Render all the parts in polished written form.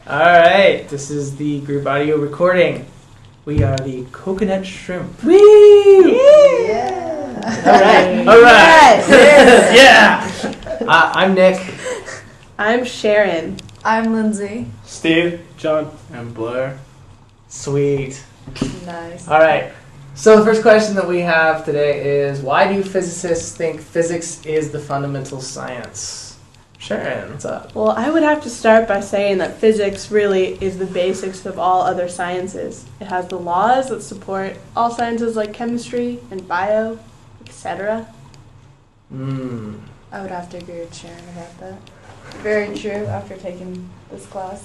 Alright, this is the group audio recording. We are the Coconut Shrimp. Woo! Yeah! Alright! Yes! Yeah! I'm Nick. I'm Sharon. I'm Lindsay. Steve. John. And Blair. Sweet. Nice. Alright, so the first question that we have today is, why do physicists think physics is the fundamental science? Sharon, what's up? Well, I would have to start by saying that physics really is the basics of all other sciences. It has the laws that support all sciences like chemistry and bio, etc. I would have to agree with Sharon about that. Very true after taking this class.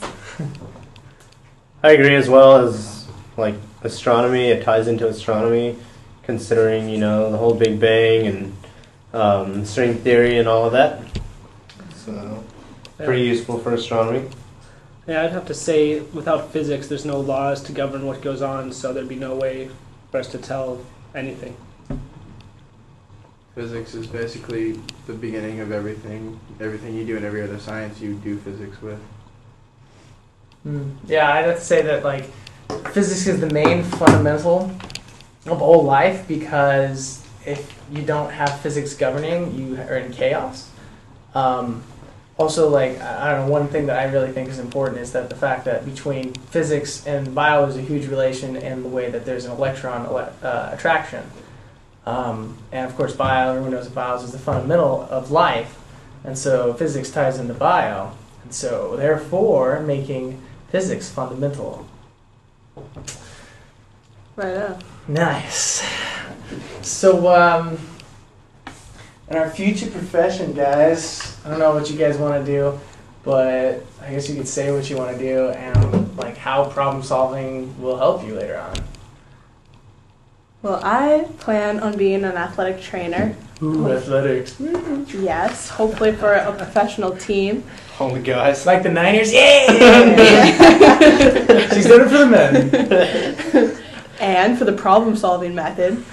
I agree as well as like astronomy. It ties into astronomy, considering the whole Big Bang and string theory and all of that. So pretty useful for astronomy. Yeah, I'd have to say without physics, there's no laws to govern what goes on, so there'd be no way for us to tell anything. Physics is basically the beginning of everything. Everything you do in every other science, you do physics with. Yeah, I'd have to say that physics is the main fundamental of all life, because if you don't have physics governing, you are in chaos. Also, I don't know, one thing that I really think is important is that the fact that between physics and bio is a huge relation in the way that there's an electron attraction. And of course, everyone knows that bio is the fundamental of life, and so physics ties into bio, and so therefore making physics fundamental. Right on. Nice. So, in our future profession, guys, I don't know what you guys want to do, but I guess you could say what you want to do and how problem solving will help you later on. Well, I plan on being an athletic trainer. Ooh, athletics. Yes, hopefully for a professional team. Only guys. Like the Niners? Yeah! She's doing it for the men. And for the problem-solving method.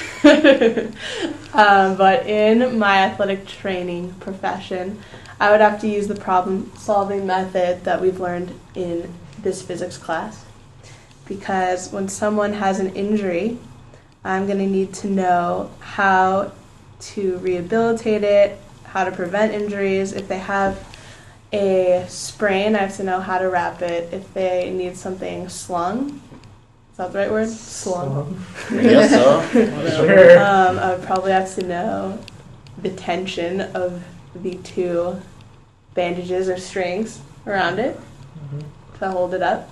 But in my athletic training profession, I would have to use the problem-solving method that we've learned in this physics class. Because when someone has an injury, I'm going to need to know how to rehabilitate it, how to prevent injuries. If they have a sprain, I have to know how to wrap it. If they need something slung, is that the right word? Slung. I guess so. Sure. I would probably have to know the tension of the two bandages or strings around it to hold it up.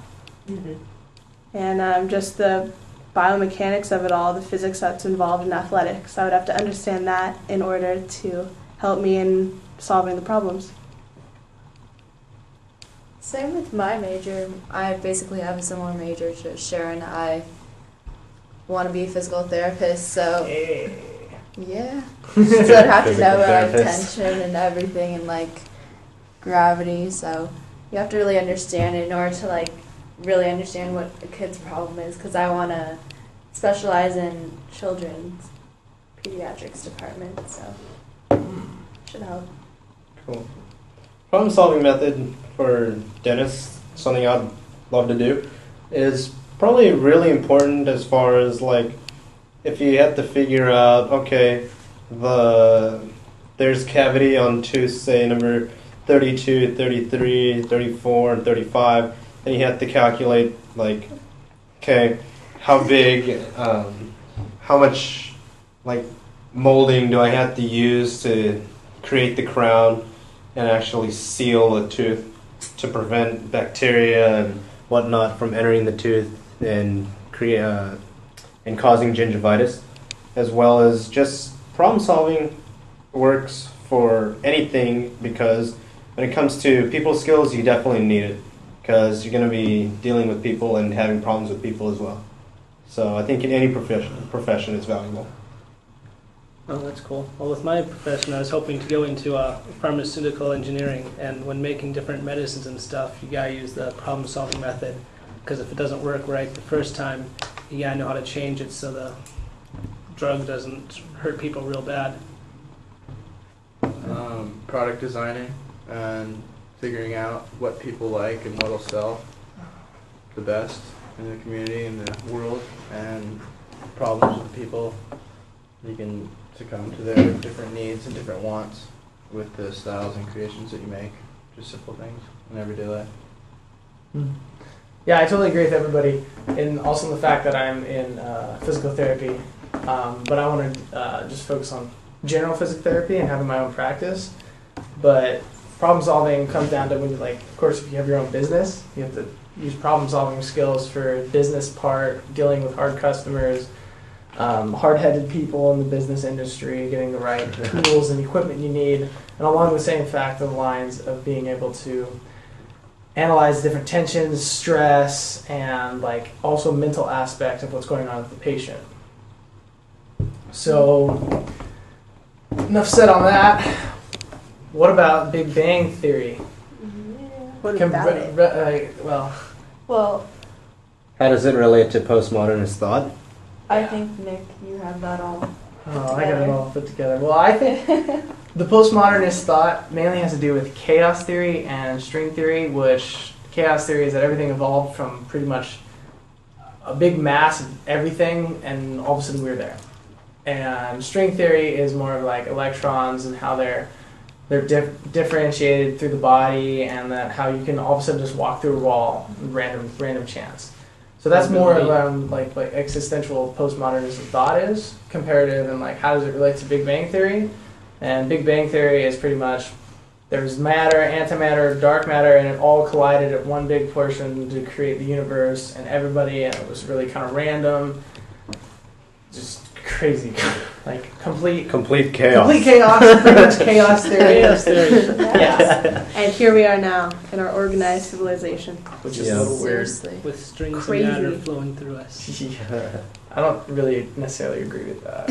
And just the biomechanics of it all, the physics that's involved in athletics. I would have to understand that in order to help me in solving the problems. Same with my major. I basically have a similar major to Sharon. I want to be a physical therapist, so yeah. So I'd have to know tension and everything and gravity. So you have to really understand it in order to really understand what a kid's problem is, because I want to specialize in children's pediatrics department, so should help. Cool. Problem solving method for dentists, something I'd love to do, is probably really important as far as if you have to figure out, okay, there's cavity on tooth, say number 32, 33, 34, and 35, then you have to calculate okay, how big, how much molding do I have to use to create the crown and actually seal a tooth to prevent bacteria and whatnot from entering the tooth and and causing gingivitis, as well as just problem solving works for anything, because when it comes to people skills, you definitely need it, because you're going to be dealing with people and having problems with people as well. So I think in any profession it's valuable. Oh, that's cool. Well, with my profession, I was hoping to go into pharmaceutical engineering, and when making different medicines and stuff, you gotta use the problem-solving method, because if it doesn't work right the first time, you gotta know how to change it so the drug doesn't hurt people real bad. Product designing and figuring out what people like and what'll sell the best in the community, in the world, and problems with people. You can succumb to their different needs and different wants with the styles and creations that you make. Just simple things in everyday life. Yeah, I totally agree with everybody, and also the fact that I'm in physical therapy, but I want to just focus on general physical therapy and having my own practice. But problem solving comes down to when you, like, of course, if you have your own business, you have to use problem solving skills for business part, dealing with hard customers, hard-headed people in the business industry, getting the right tools and equipment you need, and along the same fact of the lines of being able to analyze different tensions, stress, and like also mental aspects of what's going on with the patient. So, enough said on that. What about Big Bang Theory? What about it? Well, How does it relate to postmodernist thought? I think Nick, you have that all. Oh, I got it all put together. Well, I think the postmodernist thought mainly has to do with chaos theory and string theory, which chaos theory is that everything evolved from pretty much a big mass of everything, and all of a sudden we're there. And string theory is more of like electrons and how they're differentiated through the body, and that how you can all of a sudden just walk through a wall, random chance. So that's more of like existential postmodernism thought is comparative, and like how does it relate to Big Bang Theory? And Big Bang Theory is pretty much there's matter, antimatter, dark matter, and it all collided at one big portion to create the universe and everybody, and it was really kind of random, just crazy, like complete chaos. Complete chaos, pretty much chaos theory. Chaos theory. Yeah, And here we are now in our organized civilization. which is Yeah. a little weird. Seriously. With strings Crazy. of matter flowing through us. I don't really necessarily agree with that.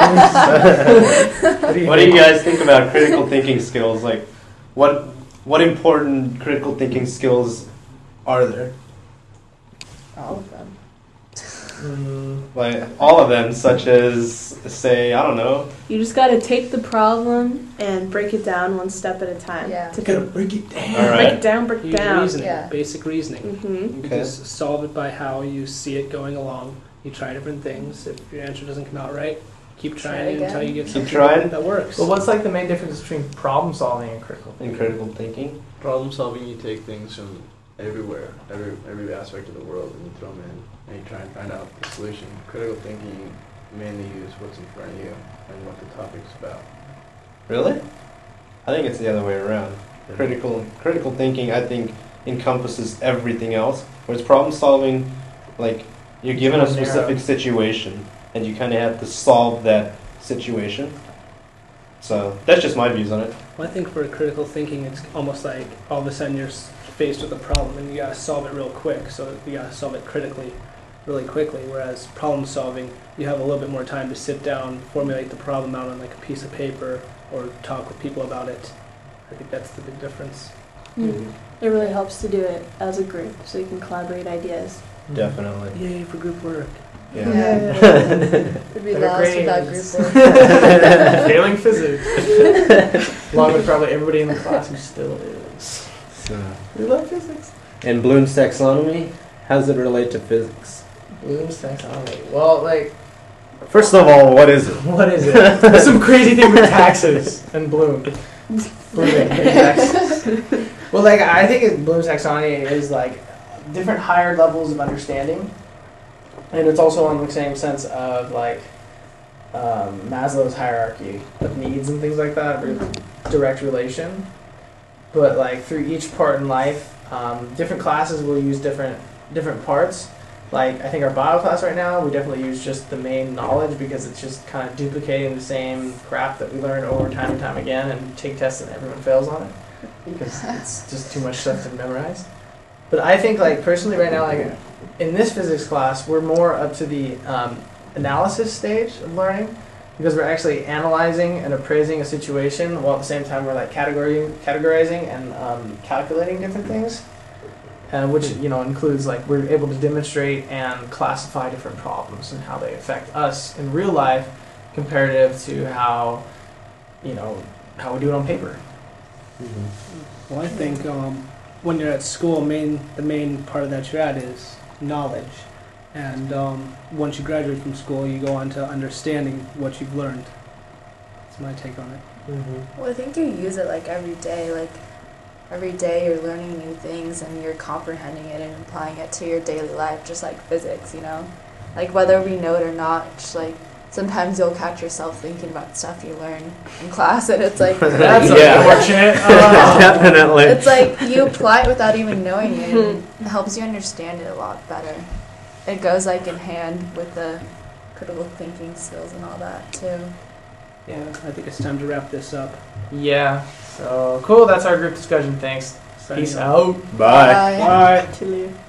What do you guys think about critical thinking skills? Like, what important critical thinking skills are there? All of them. Like all of them, such as say, I don't know. You just got to take the problem and break it down one step at a time. Yeah. To Gotta break it down. All right. break it down, break it Use down. reasoning, Yeah. basic reasoning. Mm-hmm. You Okay. just solve it by how you see it going along. You try different things. If your answer doesn't come out right, keep Try trying again. until you get Keep something trying. that works. Well, what's like the main difference between problem solving and critical In thinking? critical thinking. Problem solving, you take things from everywhere, every aspect of the world, and you throw them in, and you try and find out the solution. Critical thinking, you mainly use what's in front of you and what the topic's about. Really? I think it's the other way around. Critical thinking, I think, encompasses everything else. Whereas problem solving, like, you're given a More narrow. specific situation, and you kind of have to solve that situation. So that's just my views on it. Well, I think for critical thinking, it's almost like all of a sudden you're faced with a problem and you gotta solve it real quick. So you gotta solve it critically, really quickly. Whereas problem solving, you have a little bit more time to sit down, formulate the problem out on like a piece of paper, or talk with people about it. I think that's the big difference. Mm. It really helps to do it as a group, so you can collaborate ideas. Definitely. Yay for group work. Yeah. We'd be Better lost without group grades. work. Failing physics. Along with probably everybody in the class who still is. So, We love physics. and Bloom's taxonomy, how does it relate to physics? Bloom's taxonomy. Well, like, First of all, what is it? what is it? There's some crazy thing with taxes and Bloom. Blooming taxes. Well, like, I think Bloom's taxonomy is like different higher levels of understanding, and it's also on the same sense of like Maslow's hierarchy of needs and things like that, really direct relation. But like through each part in life, different classes will use different parts. Like I think our bio class right now, we definitely use just the main knowledge because it's just kind of duplicating the same crap that we learn over time and time again, and take tests and everyone fails on it because it's just too much stuff to memorize. But I think like personally right now, like in this physics class, we're more up to the analysis stage of learning because we're actually analyzing and appraising a situation while at the same time we're like categorizing and calculating different things. Which includes like we're able to demonstrate and classify different problems and how they affect us in real life, comparative to how we do it on paper. Mm-hmm. Well, I think when you're at school, the main part of that you're at is knowledge. And once you graduate from school, you go on to understanding what you've learned. That's my take on it. Mm-hmm. Well, I think you use it like every day. Like every day you're learning new things and you're comprehending it and applying it to your daily life, just like physics, you know? Like whether we know it or not, just like sometimes you'll catch yourself thinking about stuff you learn in class and it's like That's Yeah. unfortunate. Definitely. it's like you apply it without even knowing it and it helps you understand it a lot better. It goes like in hand with the critical thinking skills and all that too. Yeah, I think it's time to wrap this up. Yeah. So cool. That's our group discussion. Thanks. Signing Peace off. out. Bye. Bye. Bye. To leave.